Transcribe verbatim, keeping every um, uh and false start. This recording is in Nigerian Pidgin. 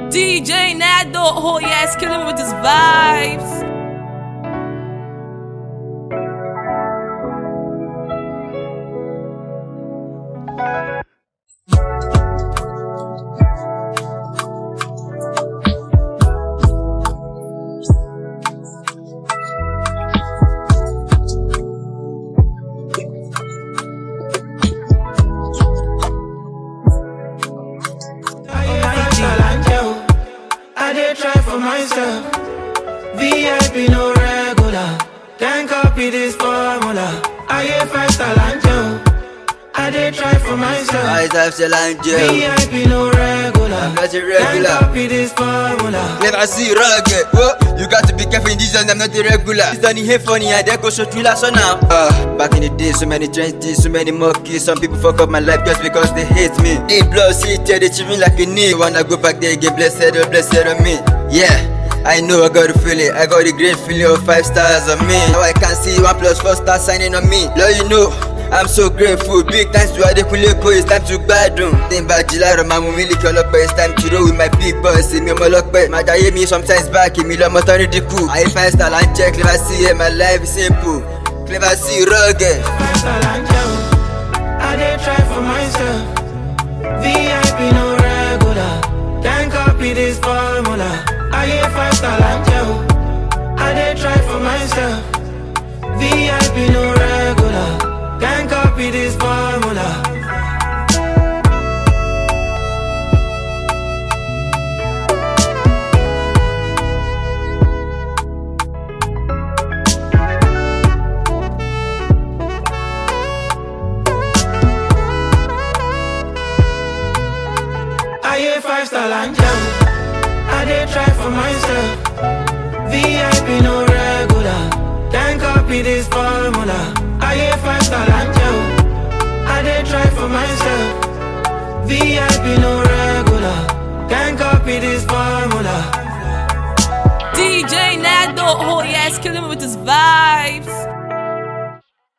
D J Nado, oh yes, killing me with his vibes. I dey try for myself. V I P no regular. Can't copy this formula. I get five star Angel. I dey try for myself. I have the Angel. V I P no regular. I'm not a regular. Can't copy this formula. Never see rugged. Oh, you got to be careful in this zone. I'm not a regular. It's done here funny. I dey go show thriller so now. Uh, back in the day, so many trenches, so many monkeys. Some people fuck up my life just because they hate me. In plus, see, they treat me like a knee. Wanna go back there, get blessed, oh blessed on me. Yeah, I know I got the feeling. I got the great feeling of five stars on me. Now I can see one plus four stars signing on me. Lord, you know, I'm so grateful. Big thanks to Adekunle-Ko. It's time to gbadun. Think back, Jilaro, Mamu, Miliki, Olokpe. It's time to roll with my big boys. See me, Olokpe. Majaye me sometimes back. Me, Lo, Motori, the cool. I five star and check. Clever see, yeah, my life is simple. Clever see, rugged. Five star Angel. I dey try for myself. V I P no regular. Can't copy this formula. I get five star Angel. I dey try for myself. V I P no regular. Can't copy this formula. I get five star Angel. I dey try for myself. V I P no regular. Can't copy this formula. I get five star Angel. I dey try for myself. V I P no regular. Can't copy this formula. D J Nado, oh yes, killing me with his vibes.